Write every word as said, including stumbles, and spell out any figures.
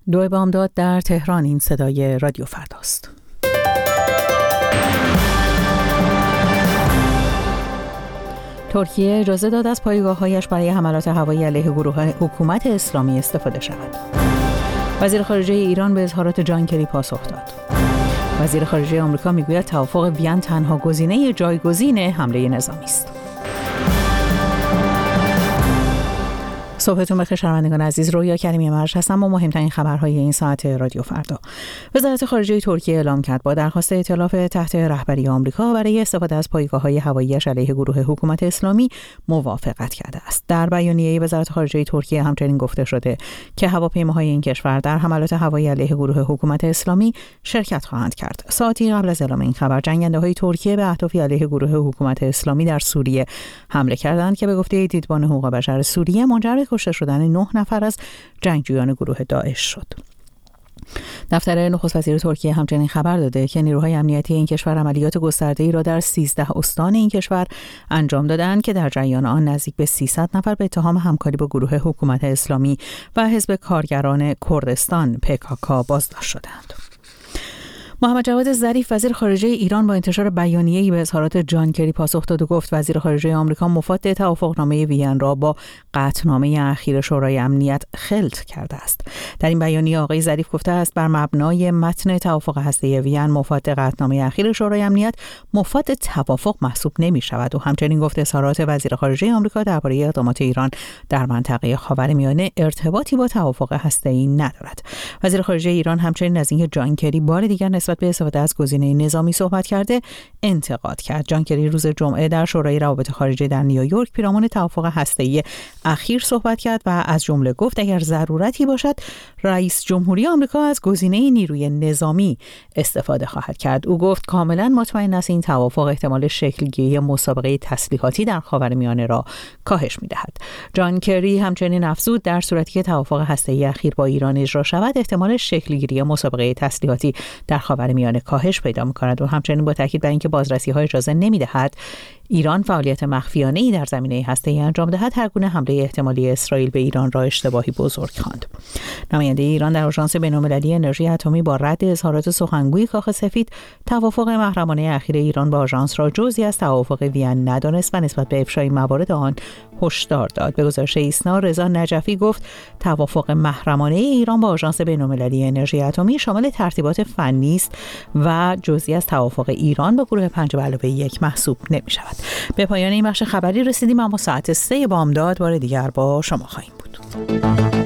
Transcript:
دو بامداد در تهران. این صدای رادیو فرداست. ترکیه اجازه داد از پایگاه‌هایش برای حملات هوایی علیه گروه حکومت اسلامی استفاده شود. وزیر خارجه ایران به اظهارات جان کری پاسخ داد. وزیر خارجه آمریکا میگوید توافق وین تنها گزینه جایگزین حمله نظامی است. صبحتون بخیر شنوندگان عزیز، رویا کریمی مرج هستم با مهمترین خبرهای این ساعت رادیو فردا. وزارت خارجه ترکیه اعلام کرد با درخواست ائتلاف تحت رهبری آمریکا برای استفاده از پایگاه‌های هوایی‌اش علیه گروه حکومت اسلامی موافقت کرده است. در بیانیه وزارت خارجه ترکیه همچنین گفته شده که هواپیماهای این کشور در حملات هوایی علیه گروه حکومت اسلامی شرکت خواهند کرد. ساعتی قبل از اعلام این خبر، جنگنده‌های ترکیه به اهدافی علیه گروه حکومت اسلامی در سوریه حمله کردند که به گفته دیدبان حقوق بشر سوریه منجر به کشته شدن نه نفر از جنگجویان گروه داعش شد. دفتر نخست وزیر ترکیه همچنین خبر داده که نیروهای امنیتی این کشور عملیات گسترده‌ای را در سیزده استان این کشور انجام دادند که در جریان آن نزدیک به سیصد نفر به اتهام همکاری با گروه حکومت اسلامی و حزب کارگران کردستان پکاکا بازداشت شدند. محمد جواد ظریف وزیر خارجه ایران با انتشار بیانیه‌ای به اظهارات جان کری پاسخ داد و گفت وزیر خارجه آمریکا مفاد توافقنامه وین را با قطعنامه اخیر شورای امنیت خلط کرده است. در این بیانیه آقای ظریف گفته است بر مبنای متن توافق هسته‌ای وین مفاد قطعنامه اخیر شورای امنیت مفاد توافق محسوب نمی‌شود و همچنین گفت اظهارات وزیر خارجه آمریکا درباره اقدامات ایران در منطقه خاورمیانه ارتباطی با توافق هسته‌ای ندارد. وزیر خارجه ایران همچنین از اینکه جان کری بار دیگر نسبت به استفاده از گزینه نظامی صحبت کرده انتقاد کرد. جان کری روز جمعه در شورای روابط خارجه در نیویورک پیرامون توافق هسته‌ای اخیر صحبت کرد و از جمله گفت اگر ضرورتی باشد رئیس جمهوری آمریکا از گزینه نیروی نظامی استفاده خواهد کرد. او گفت کاملا مطمئن است این توافق احتمال شکلگیری مسابقه تسلیحاتی در خاورمیانه را کاهش می‌دهد. جان کری همچنین افزود در صورتی که توافق هسته‌ای اخیر با ایران اجرا شود احتمال شکلگیری مسابقه تسلیحاتی در خاورمیانه کاهش پیدا می‌کند و همچنین با تاکید بر اینکه بازرسی‌ها اجازه نمی‌دهد ایران فعالیت مخفیانه‌ای در زمینه هسته‌ای انجام دهد هر گونه حمله احتمالی اسرائیل به ایران را اشتباهی بزرگ خواند. نماینده ایران در آژانس بین‌المللی انرژی اتمی با رد اظهارات سخنگوی کاخ سفید توافق محرمانه اخیر ایران با آژانس را جزئی از توافق وین ندانست و نسبت به افشای موارد آن هشدار داد. به گزارش ایسنا رضا نجفی گفت توافق محرمانه ایران با آژانس بین‌المللی انرژی اتمی شامل ترتیبات فنی است و جزئی از توافق ایران با گروه پنج به علاوه یک محسوب نمی‌شود. به پایان این بخش خبری رسیدیم، اما ساعت سه بامداد بار دیگر با شما خواهیم بود.